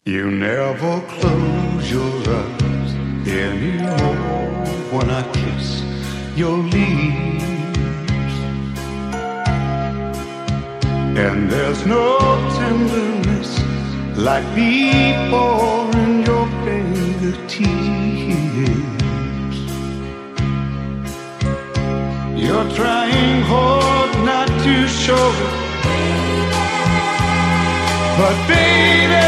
You never close your eyes anymore when I kiss your lips, and there's no tenderness like before in your fingertips. You're trying hard not to show it, but baby,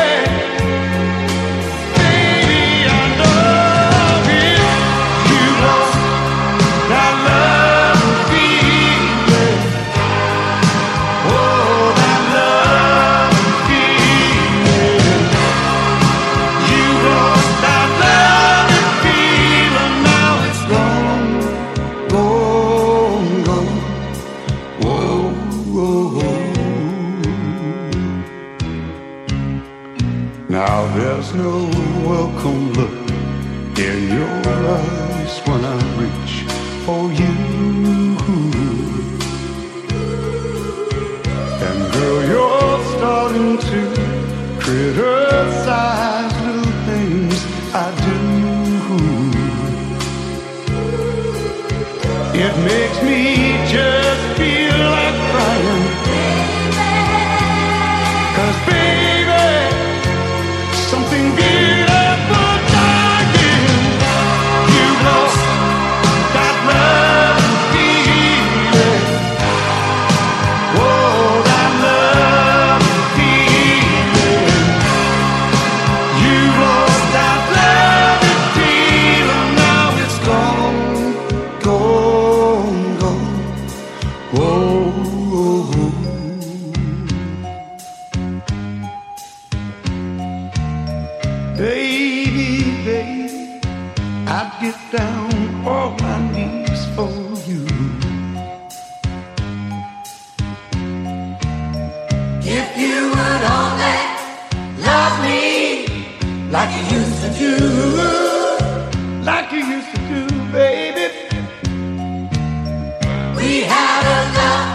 now there's no welcome look in your eyes when I reach for you. And girl, you're starting to criticize little things I do. It makes me just feel like crying, 'cause baby, something beautiful dying. You lost that love and feeling. Oh, that love and feeling. You lost that love and feeling. Now it's gone, gone, gone. Whoa. Baby, baby, I'd get down on my knees for you. If you would only love me like you used to do, Like you used to do, baby. we had a love,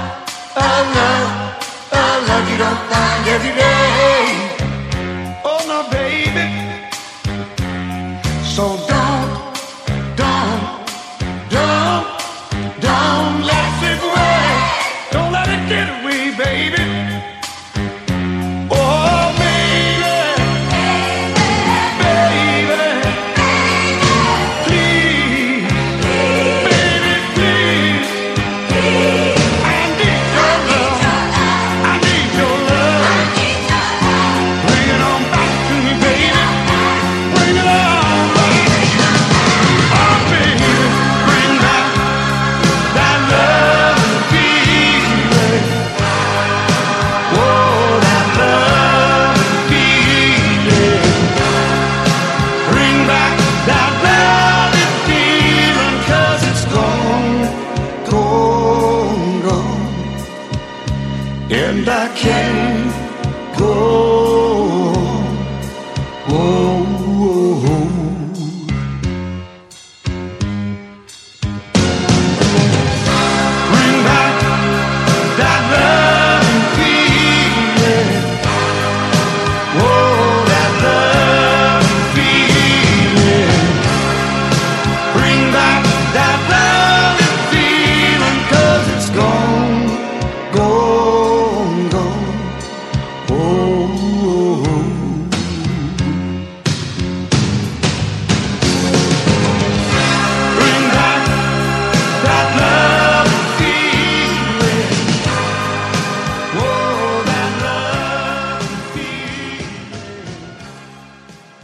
a love you don't find every day. Oh no, baby. So don't